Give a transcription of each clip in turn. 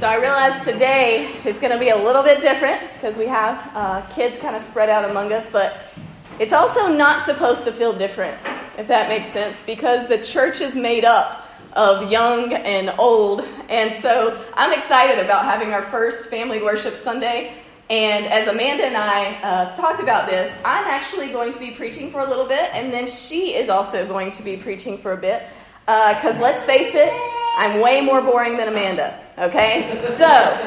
So I realize today is going to be a little bit different because we have kids kind of spread out among us, but it's also not supposed to feel different, if that makes sense, because the church is made up of young and old, and so I'm excited about having our first Family Worship Sunday. And as Amanda and I talked about this, I'm actually going to be preaching for a little bit, and then she is also going to be preaching for a bit, because let's face it, I'm way more boring than Amanda, okay? So,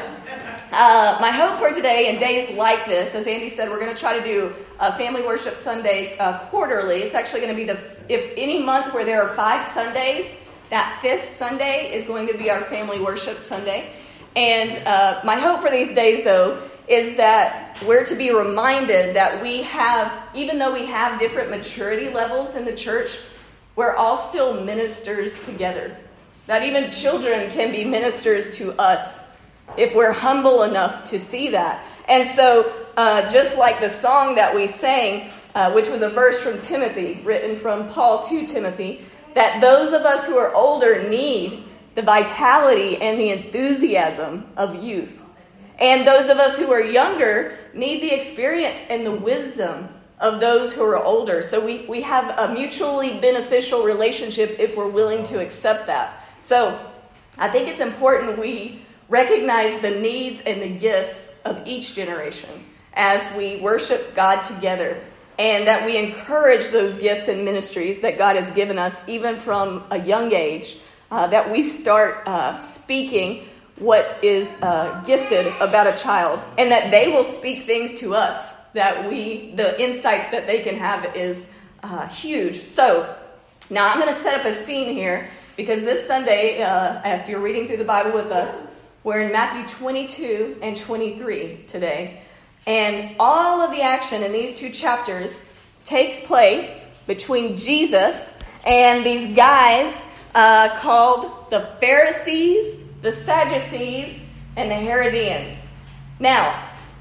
my hope for today and days like this, as Andy said, we're going to try to do a Family Worship Sunday quarterly. It's actually going to be if any month where there are 5 Sundays, that 5th Sunday is going to be our Family Worship Sunday. And my hope for these days, though, is that we're to be reminded that we have, even though we have different maturity levels in the church, we're all still ministers together. That even children can be ministers to us if we're humble enough to see that. And so, just like the song that we sang, which was a verse from Timothy, written from Paul to Timothy, that those of us who are older need the vitality and the enthusiasm of youth. And those of us who are younger need the experience and the wisdom of those who are older. So we have a mutually beneficial relationship if we're willing to accept that. So I think it's important we recognize the needs and the gifts of each generation as we worship God together, and that we encourage those gifts and ministries that God has given us even from a young age, that we start speaking what is gifted about a child, and that they will speak things to us, that the insights that they can have is huge. So now I'm going to set up a scene here, because this Sunday, if you're reading through the Bible with us, we're in Matthew 22 and 23 today. And all of the action in these 2 chapters takes place between Jesus and these guys called the Pharisees, the Sadducees, and the Herodians. Now,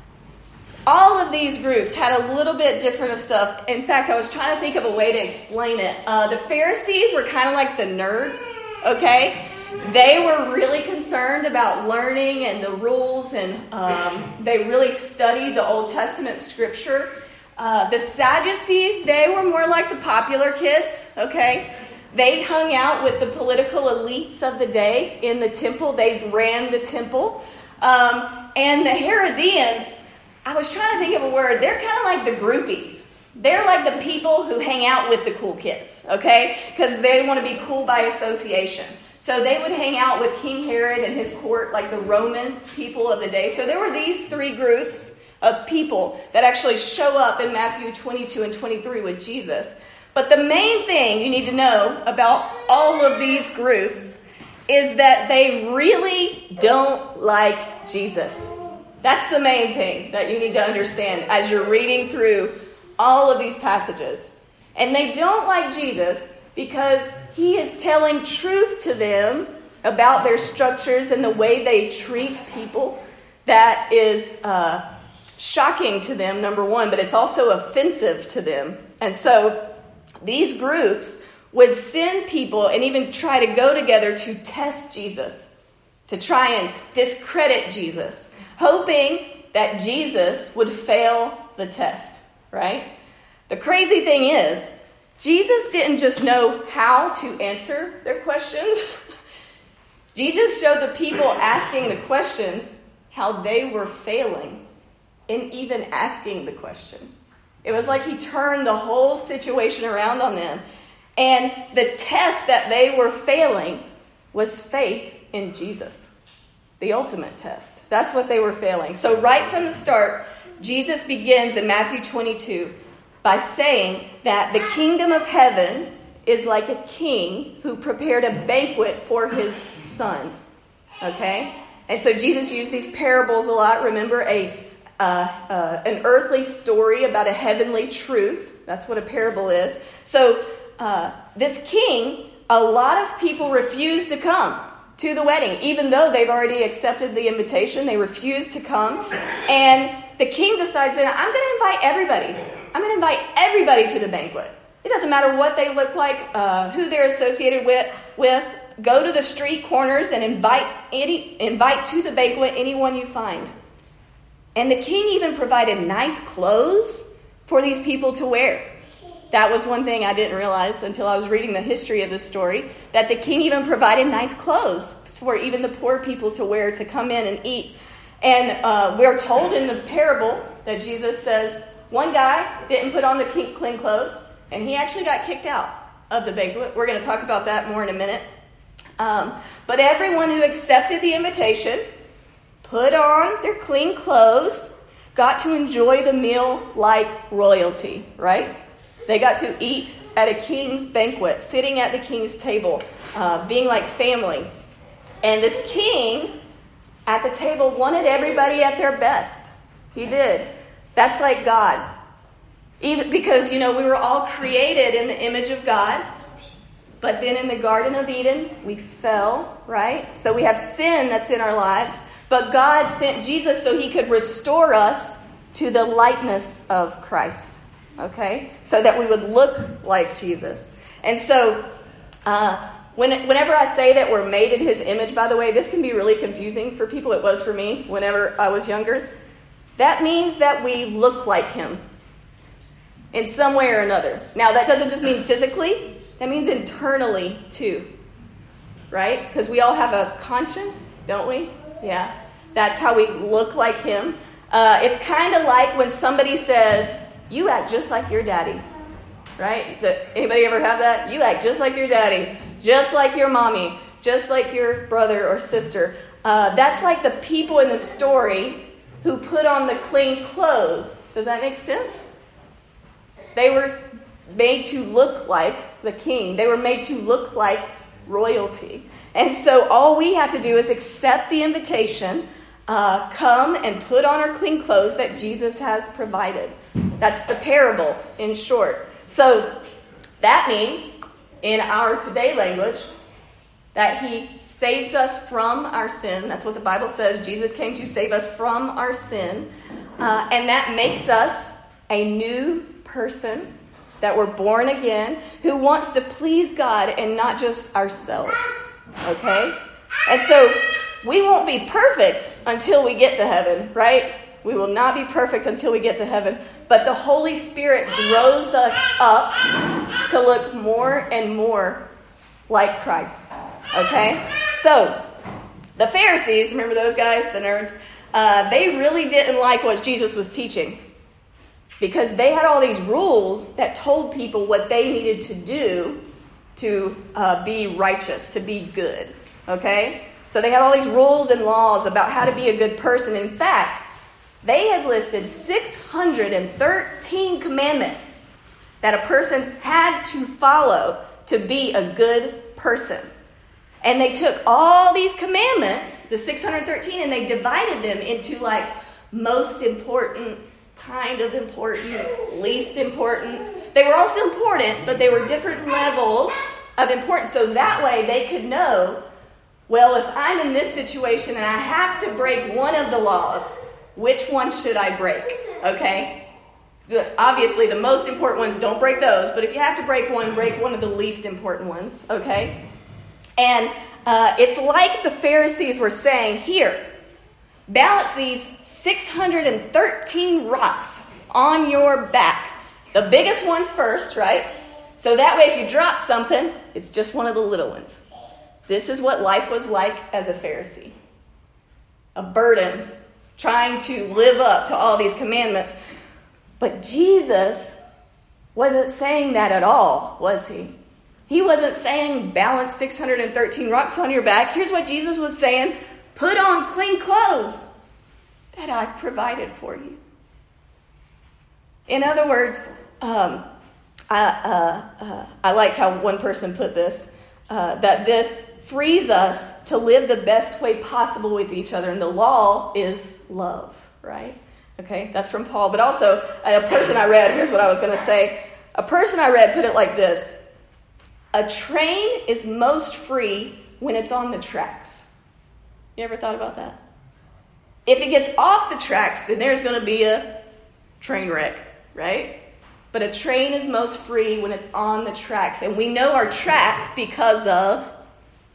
all of these groups had a little bit different of stuff. In fact, I was trying to think of a way to explain it. The Pharisees were kind of like the nerds, okay? They were really concerned about learning and the rules, and they really studied the Old Testament scripture. The Sadducees, they were more like the popular kids, okay? They hung out with the political elites of the day in the temple. They ran the temple. And the Herodians, I was trying to think of a word. They're kind of like the groupies. They're like the people who hang out with the cool kids, okay? Because they want to be cool by association. So they would hang out with King Herod and his court, like the Roman people of the day. So there were these 3 groups of people that actually show up in Matthew 22 and 23 with Jesus. But the main thing you need to know about all of these groups is that they really don't like Jesus. That's the main thing that you need to understand as you're reading through all of these passages. And they don't like Jesus because he is telling truth to them about their structures and the way they treat people that is shocking to them, number one, but it's also offensive to them. And so these groups would send people and even try to go together to test Jesus, to try and discredit Jesus, hoping that Jesus would fail the test, right? The crazy thing is, Jesus didn't just know how to answer their questions. Jesus showed the people asking the questions how they were failing in even asking the question. It was like he turned the whole situation around on them. And the test that they were failing was faith in Jesus. The ultimate test. That's what they were failing. So right from the start, Jesus begins in Matthew 22 by saying that the kingdom of heaven is like a king who prepared a banquet for his son. Okay? And so Jesus used these parables a lot. Remember, an earthly story about a heavenly truth. That's what a parable is. So this king, a lot of people refused to come to the wedding. Even though they've already accepted the invitation, they refused to come. And the king decides that I'm going to invite everybody. I'm going to invite everybody to the banquet. It doesn't matter what they look like, who they're associated with. go to the street corners and invite to the banquet anyone you find. And the king even provided nice clothes for these people to wear. That was one thing I didn't realize until I was reading the history of this story, that the king even provided nice clothes for even the poor people to wear, to come in and eat. And we're told in the parable that Jesus says one guy didn't put on the clean clothes, and he actually got kicked out of the banquet. We're going to talk about that more in a minute. But everyone who accepted the invitation, put on their clean clothes, got to enjoy the meal like royalty, right? They got to eat at a king's banquet, sitting at the king's table, being like family. And this king at the table wanted everybody at their best. He did. That's like God. Even because, we were all created in the image of God. But then in the Garden of Eden, we fell, right? So we have sin that's in our lives. But God sent Jesus so he could restore us to the likeness of Christ. Okay? So that we would look like Jesus. And so, whenever I say that we're made in his image, by the way, this can be really confusing for people. It was for me whenever I was younger. That means that we look like him in some way or another. Now, that doesn't just mean physically. That means internally, too. Right? Because we all have a conscience, don't we? Yeah. That's how we look like him. It's kind of like when somebody says, you act just like your daddy. Right? Anybody ever have that? You act just like your daddy. Just like your mommy. Just like your brother or sister. That's like the people in the story who put on the clean clothes. Does that make sense? They were made to look like the king. They were made to look like royalty. And so all we have to do is accept the invitation, come and put on our clean clothes that Jesus has provided. That's the parable in short. So that means, in our today language, that he saves us from our sin. That's what the Bible says. Jesus came to save us from our sin. And that makes us a new person, that we're born again, who wants to please God and not just ourselves. Okay? And so we won't be perfect until we get to heaven, right? We will not be perfect until we get to heaven. But the Holy Spirit grows us up to look more and more like Christ. Okay? So, the Pharisees, remember those guys, the nerds? They really didn't like what Jesus was teaching. Because they had all these rules that told people what they needed to do to be righteous, to be good. Okay? So they had all these rules and laws about how to be a good person. In fact, they had listed 613 commandments that a person had to follow to be a good person. And they took all these commandments, the 613, and they divided them into like most important, kind of important, least important. They were also important, but they were different levels of importance. So that way they could know, well, if I'm in this situation and I have to break one of the laws, which one should I break? Okay? Obviously, the most important ones, don't break those. But if you have to break one of the least important ones. Okay? And it's like the Pharisees were saying, here, balance these 613 rocks on your back. The biggest ones first, right? So that way if you drop something, it's just one of the little ones. This is what life was like as a Pharisee. A burden, trying to live up to all these commandments. But Jesus wasn't saying that at all, was he? He wasn't saying balance 613 rocks on your back. Here's what Jesus was saying. Put on clean clothes that I've provided for you. In other words, I like how one person put this, that this frees us to live the best way possible with each other. And the law is love, right? Okay, that's from Paul. But also, a person I read, here's what I was going to say. A person I read put it like this. A train is most free when it's on the tracks. You ever thought about that? If it gets off the tracks, then there's going to be a train wreck, right? But a train is most free when it's on the tracks. And we know our track because of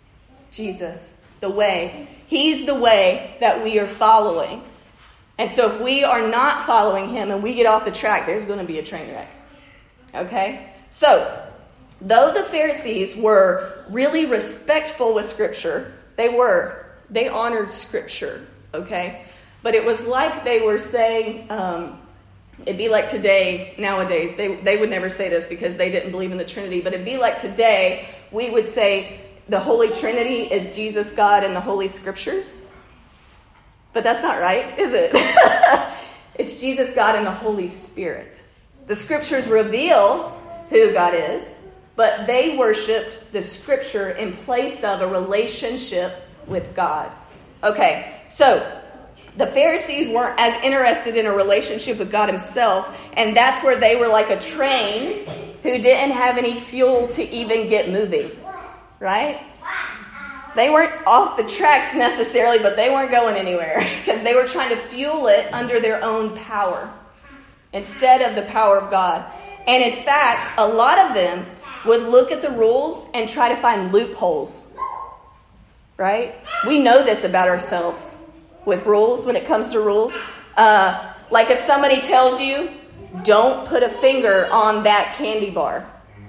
Jesus, the way. He's the way that we are following. And so if we are not following him and we get off the track, there's going to be a train wreck. Okay? So, though the Pharisees were really respectful with Scripture, they honored Scripture, okay? But it was like they were saying, it'd be like today, nowadays, they would never say this because they didn't believe in the Trinity, but it'd be like today, we would say the Holy Trinity is Jesus, God, and the Holy Scriptures. But that's not right, is it? It's Jesus, God, and the Holy Spirit. The Scriptures reveal who God is, but they worshipped the Scripture in place of a relationship with God. Okay, so the Pharisees weren't as interested in a relationship with God himself, and that's where they were like a train who didn't have any fuel to even get moving, right? They weren't off the tracks necessarily, but they weren't going anywhere because they were trying to fuel it under their own power instead of the power of God. And in fact, a lot of them would look at the rules and try to find loopholes, right? We know this about ourselves with rules when it comes to rules. Like if somebody tells you, don't put a finger on that candy bar.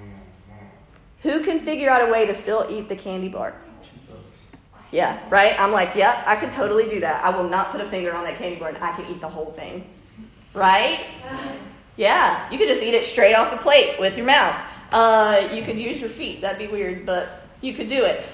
Who can figure out a way to still eat the candy bar? Yeah, right? I'm like, yeah, I could totally do that. I will not put a finger on that candy bar and I can eat the whole thing. Right? Yeah, you could just eat it straight off the plate with your mouth. You could use your feet. That'd be weird, but you could do it.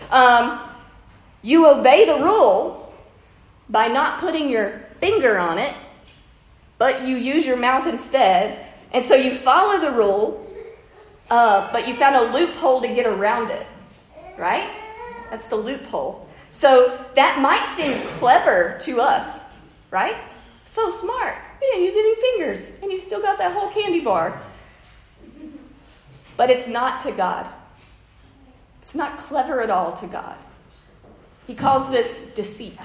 You obey the rule by not putting your finger on it, but you use your mouth instead. And so you follow the rule, but you found a loophole to get around it. Right? That's the loophole. So that might seem clever to us, right? So smart. You didn't use any fingers, and you still got that whole candy bar. But it's not to God. It's not clever at all to God. He calls this deceit.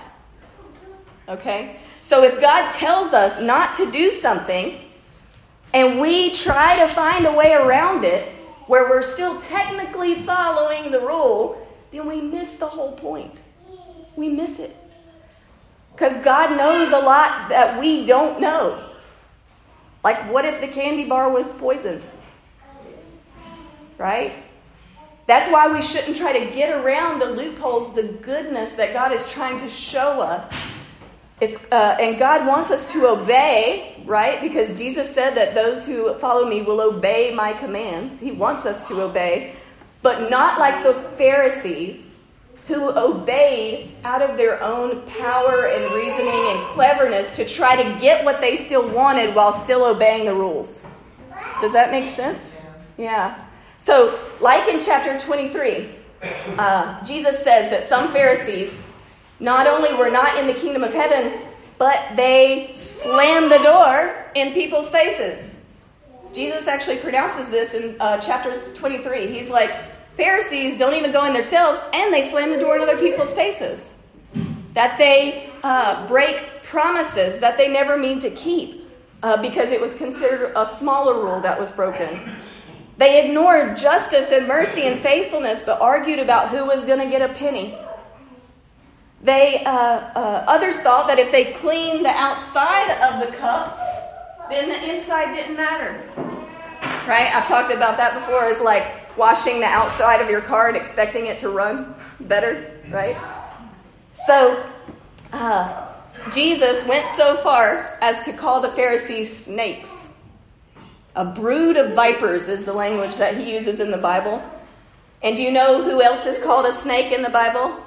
Okay? So if God tells us not to do something, and we try to find a way around it, where we're still technically following the rule, then we miss the whole point. We miss it. Because God knows a lot that we don't know. Like, what if the candy bar was poisoned? Right? That's why we shouldn't try to get around the loopholes, the goodness that God is trying to show us. And God wants us to obey, right? Because Jesus said that those who follow me will obey my commands. He wants us to obey. But not like the Pharisees, who obeyed out of their own power and reasoning and cleverness to try to get what they still wanted while still obeying the rules. Does that make sense? Yeah. So, like in chapter 23, Jesus says that some Pharisees not only were not in the kingdom of heaven, but they slammed the door in people's faces. Jesus actually pronounces this in chapter 23. He's like, Pharisees don't even go in themselves, and they slam the door in other people's faces. That they break promises that they never mean to keep because it was considered a smaller rule that was broken. They ignored justice and mercy and faithfulness, but argued about who was going to get a penny. Others thought that if they cleaned the outside of the cup, then the inside didn't matter. Right? I've talked about that before. It's like washing the outside of your car and expecting it to run better, right? So, Jesus went so far as to call the Pharisees snakes. A brood of vipers is the language that he uses in the Bible. And do you know who else is called a snake in the Bible?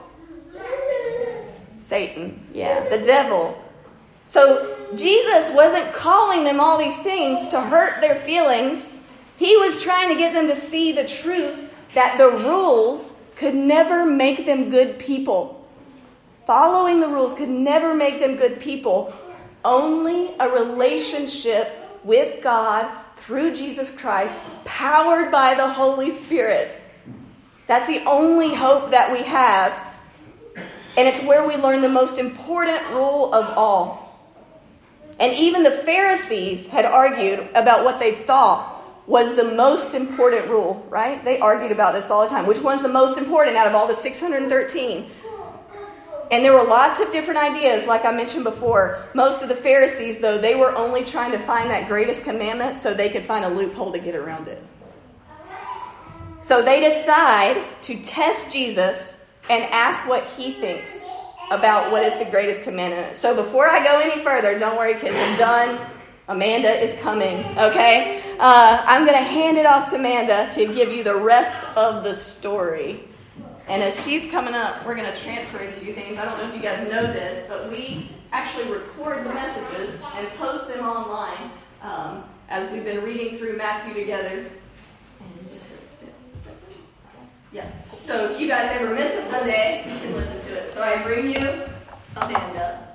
Satan. Yeah, the devil. So, Jesus wasn't calling them all these things to hurt their feelings. He was trying to get them to see the truth that the rules could never make them good people. Following the rules could never make them good people. Only a relationship with God through Jesus Christ, powered by the Holy Spirit. That's the only hope that we have. And it's where we learn the most important rule of all. And even the Pharisees had argued about what they thought was the most important rule, right? They argued about this all the time. Which one's the most important out of all the 613? And there were lots of different ideas, like I mentioned before. Most of the Pharisees, though, they were only trying to find that greatest commandment so they could find a loophole to get around it. So they decide to test Jesus and ask what he thinks about what is the greatest commandment. So before I go any further, don't worry, kids, I'm done. Amanda is coming, okay? I'm going to hand it off to Amanda to give you the rest of the story. And as she's coming up, we're going to transfer a few things. I don't know if you guys know this, but we actually record the messages and post them online as we've been reading through Matthew together. Yeah. So if you guys ever miss a Sunday, you can listen to it. So I bring you Amanda.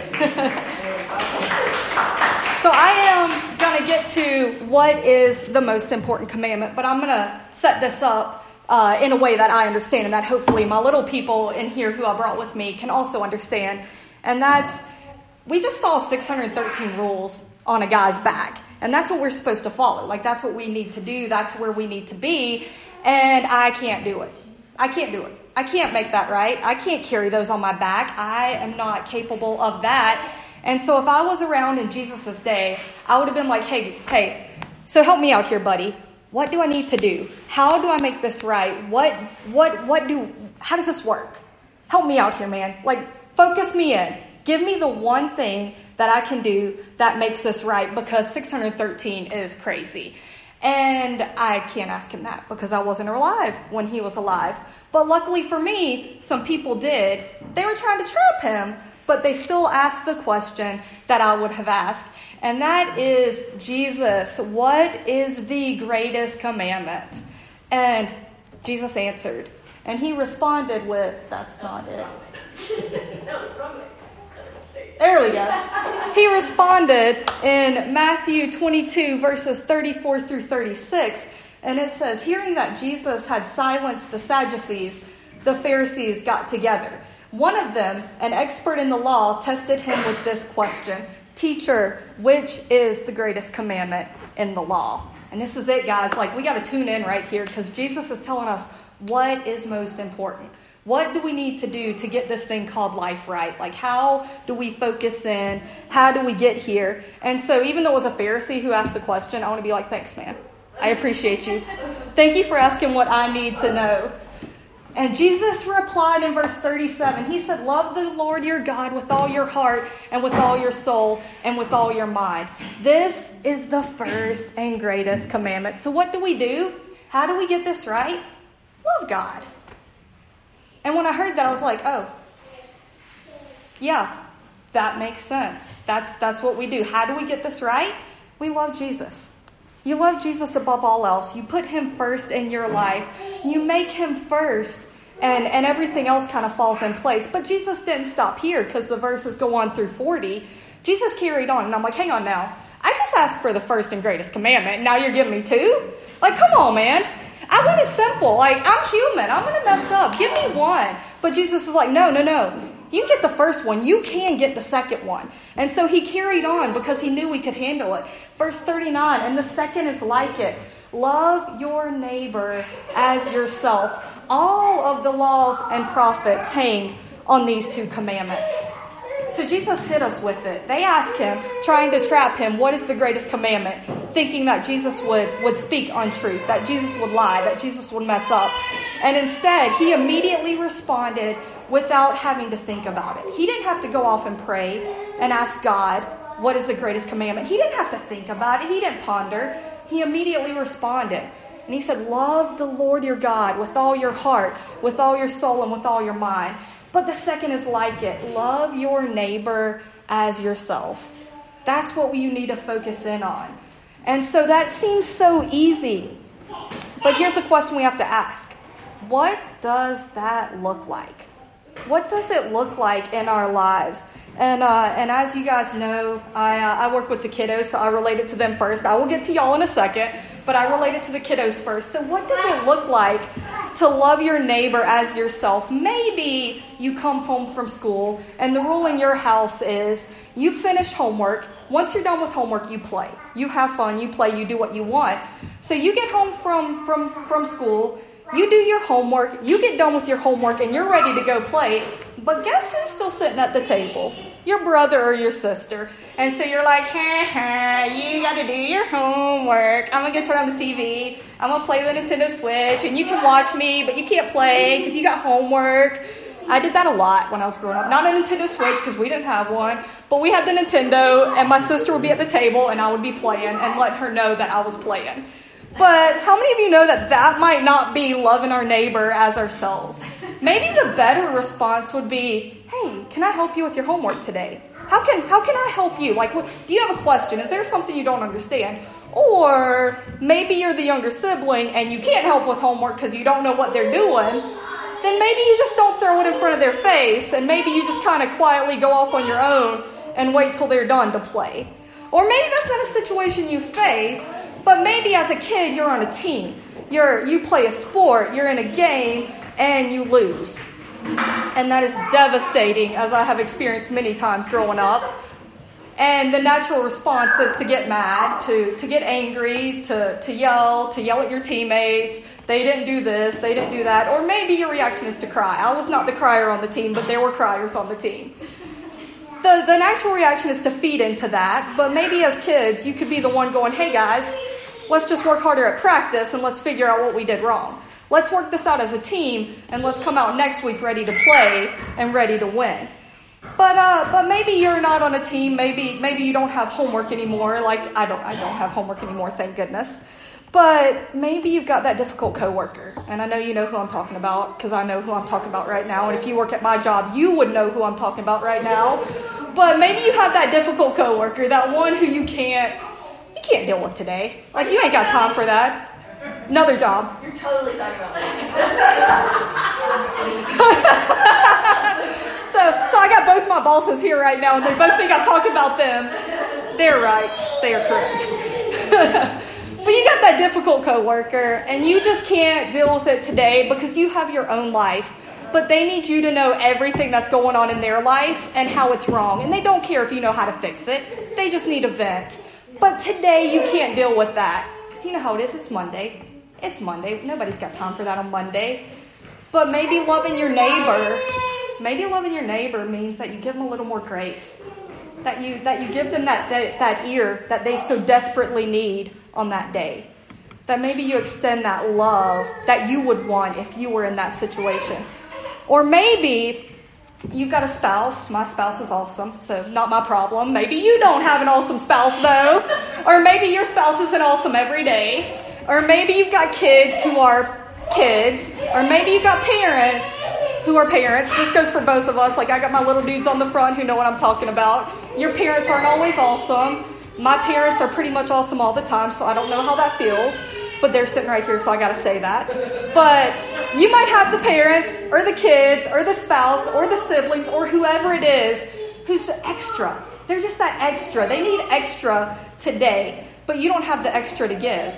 So I am going to get to what is the most important commandment, but I'm going to set this up in a way that I understand and that hopefully my little people in here who I brought with me can also understand. And that's, we just saw 613 rules on a guy's back. And that's what we're supposed to follow. Like, that's what we need to do. That's where we need to be. And I can't do it. I can't do it. I can't make that right. I can't carry those on my back. I am not capable of that. And so if I was around in Jesus' day, I would have been like, hey, so help me out here, buddy. What do I need to do? How do I make this right? How does this work? Help me out here, man. Like, focus me in. Give me the one thing that I can do that makes this right, because 613 is crazy. And I can't ask him that because I wasn't alive when he was alive. But luckily for me, some people did. They were trying to trap him, but they still asked the question that I would have asked. And that is, Jesus, what is the greatest commandment? And Jesus answered. And he responded with, that's not it. There we go. He responded in Matthew 22, verses 34 through 36. And it says, hearing that Jesus had silenced the Sadducees, the Pharisees got together. One of them, an expert in the law, tested him with this question. Teacher, which is the greatest commandment in the law? And this is it, guys. Like, we got to tune in right here because Jesus is telling us what is most important. What do we need to do to get this thing called life right? Like, how do we focus in? How do we get here? And so even though it was a Pharisee who asked the question, I want to be like, thanks, man. I appreciate you. Thank you for asking what I need to know. And Jesus replied in verse 37. He said, love the Lord your God with all your heart and with all your soul and with all your mind. This is the first and greatest commandment. So what do? How do we get this right? Love God. And when I heard that, I was like, oh, yeah, that makes sense. That's what we do. How do we get this right? We love Jesus. You love Jesus above all else. You put him first in your life. You make him first, and everything else kind of falls in place. But Jesus didn't stop here because the verses go on through 40. Jesus carried on, and I'm like, hang on now. I just asked for the first and greatest commandment, and now you're giving me two? Like, come on, man. I want it simple. Like, I'm human. I'm going to mess up. Give me one. But Jesus is like, no. You get the first one. You can get the second one. And so he carried on because he knew we could handle it. Verse 39, and the second is like it. Love your neighbor as yourself. All of the laws and prophets hang on these two commandments. So Jesus hit us with it. They asked him, trying to trap him, what is the greatest commandment? Thinking that Jesus would speak untruth, that Jesus would lie, that Jesus would mess up. And instead, he immediately responded without having to think about it. He didn't have to go off and pray and ask God, what is the greatest commandment? He didn't have to think about it. He didn't ponder. He immediately responded. And he said, love the Lord your God with all your heart, with all your soul, and with all your mind. But the second is like it. Love your neighbor as yourself. That's what you need to focus in on. And so that seems so easy. But here's a question we have to ask. What does that look like? What does it look like in our lives? And as you guys know, I work with the kiddos, so I relate it to them first. I will get to y'all in a second, but I relate it to the kiddos first. So what does it look like to love your neighbor as yourself. Maybe you come home from school and the rule in your house is you finish homework. Once you're done with homework, you play. You have fun, you play, you do what you want. So you get home from school, you do your homework, you get done with your homework, and you're ready to go play. But guess who's still sitting at the table? Your brother or your sister. And so you're like, you got to do your homework. I'm going to go turn on the TV. I'm going to play the Nintendo Switch. And you can watch me, but you can't play because you got homework. I did that a lot when I was growing up. Not a Nintendo Switch because we didn't have one. But we had the Nintendo, and my sister would be at the table, and I would be playing and let her know that I was playing. But how many of you know that that might not be loving our neighbor as ourselves? Maybe the better response would be, hey, can I help you with your homework today? How can I help you? Like, do you have a question? Is there something you don't understand? Or maybe you're the younger sibling and you can't help with homework because you don't know what they're doing. Then maybe you just don't throw it in front of their face, and maybe you just kind of quietly go off on your own and wait till they're done to play. Or maybe that's not a situation you face, but maybe as a kid you're on a team. You play a sport, you're in a game, and you lose. And that is devastating, as I have experienced many times growing up. And the natural response is to get mad, to get angry, to yell at your teammates. They didn't do this, they didn't do that. Or maybe your reaction is to cry. I was not the crier on the team, but there were criers on the team. The natural reaction is to feed into that. But maybe as kids, you could be the one going, hey guys, let's just work harder at practice and let's figure out what we did wrong. Let's work this out as a team, and let's come out next week ready to play and ready to win. But maybe you're not on a team. Maybe you don't have homework anymore. Like I don't have homework anymore, thank goodness. But maybe you've got that difficult coworker, and I know you know who I'm talking about because I know who I'm talking about right now. And if you work at my job, you would know who I'm talking about right now. But maybe you have that difficult coworker, that one who you can't deal with today. Like you ain't got time for that. Another job. You're totally talking about me. So I got both my bosses here right now, and they both think I'm talking about them. They're right. They are correct. But you got that difficult coworker, and you just can't deal with it today because you have your own life. But they need you to know everything that's going on in their life and how it's wrong. And they don't care if you know how to fix it. They just need a vent. But today you can't deal with that. Because you know how it is. It's Monday. It's Monday. Nobody's got time for that on Monday. But maybe loving your neighbor means that you give them a little more grace. That you give them that ear that they so desperately need on that day. That maybe you extend that love that you would want if you were in that situation. Or maybe you've got a spouse. My spouse is awesome, so not my problem. Maybe you don't have an awesome spouse, though. Or maybe your spouse isn't awesome every day. Or maybe you've got kids who are kids. Or maybe you've got parents who are parents. This goes for both of us. Like I got my little dudes on the front who know what I'm talking about. Your parents aren't always awesome. My parents are pretty much awesome all the time, so I don't know how that feels. But they're sitting right here, so I got to say that. But you might have the parents or the kids or the spouse or the siblings or whoever it is who's extra. They're just that extra. They need extra today, but you don't have the extra to give.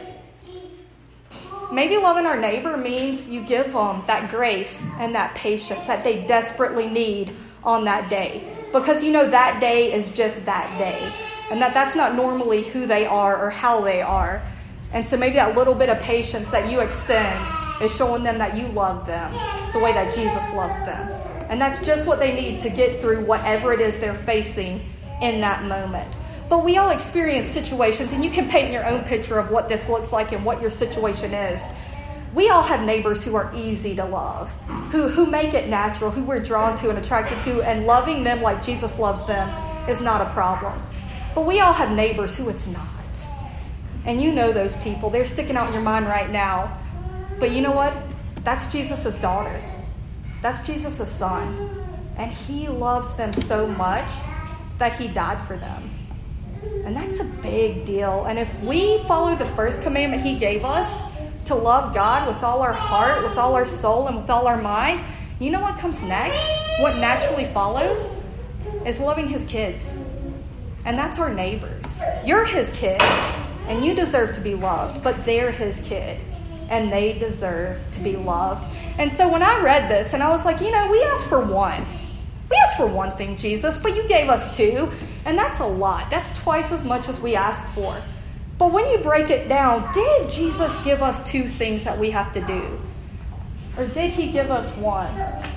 Maybe loving our neighbor means you give them that grace and that patience that they desperately need on that day. Because you know that day is just that day. And that's not normally who they are or how they are. And so maybe that little bit of patience that you extend is showing them that you love them the way that Jesus loves them. And that's just what they need to get through whatever it is they're facing in that moment. But we all experience situations, and you can paint your own picture of what this looks like and what your situation is. We all have neighbors who are easy to love, who make it natural, who we're drawn to and attracted to, and loving them like Jesus loves them is not a problem. But we all have neighbors who it's not. And you know those people. They're sticking out in your mind right now. But you know what? That's Jesus' daughter. That's Jesus' son. And he loves them so much that he died for them. And that's a big deal. And if we follow the first commandment he gave us, to love God with all our heart, with all our soul, and with all our mind, you know what comes next? What naturally follows is loving his kids. And that's our neighbors. You're his kid, and you deserve to be loved, but they're his kid. and they deserve to be loved. And so when I read this, and I was like, we asked for one. We asked for one thing, Jesus, but you gave us two, and that's a lot. That's twice as much as we asked for. But when you break it down, did Jesus give us two things that we have to do? Or did he give us one?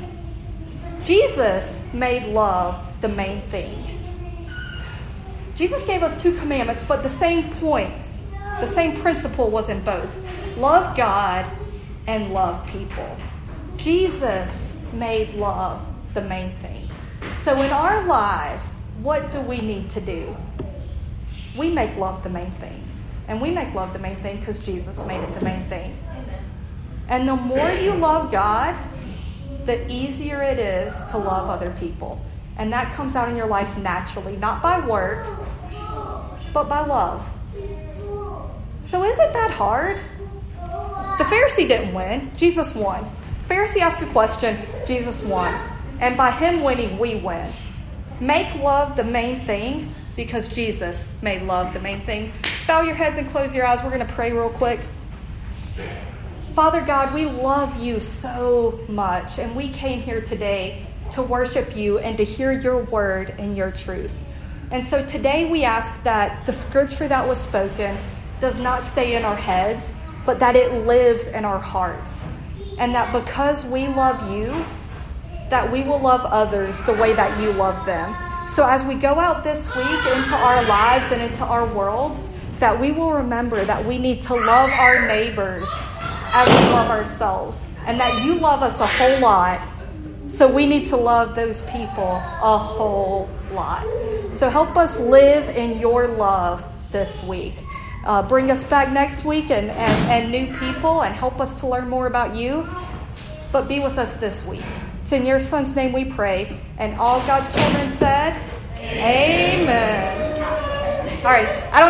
Jesus made love the main thing. Jesus gave us two commandments, but the same point, the same principle was in both. Love God and love people. Jesus made love the main thing. So in our lives, what do we need to do? We make love the main thing. And we make love the main thing because Jesus made it the main thing. And the more you love God, the easier it is to love other people. And that comes out in your life naturally, not by work, but by love. So is it that hard? The Pharisee didn't win. Jesus won. Pharisee asked a question. Jesus won. And by him winning, we win. Make love the main thing because Jesus made love the main thing. Bow your heads and close your eyes. We're going to pray real quick. Father God, we love you so much. And we came here today to worship you and to hear your word and your truth. And so today we ask that the scripture that was spoken does not stay in our heads, but that it lives in our hearts. And that because we love you, that we will love others the way that you love them. So as we go out this week into our lives and into our worlds, that we will remember that we need to love our neighbors as we love ourselves. And that you love us a whole lot. So we need to love those people a whole lot. So help us live in your love this week. Bring us back next week and new people and help us to learn more about you. But be with us this week. It's in your son's name we pray. And all God's children said, Amen. All right.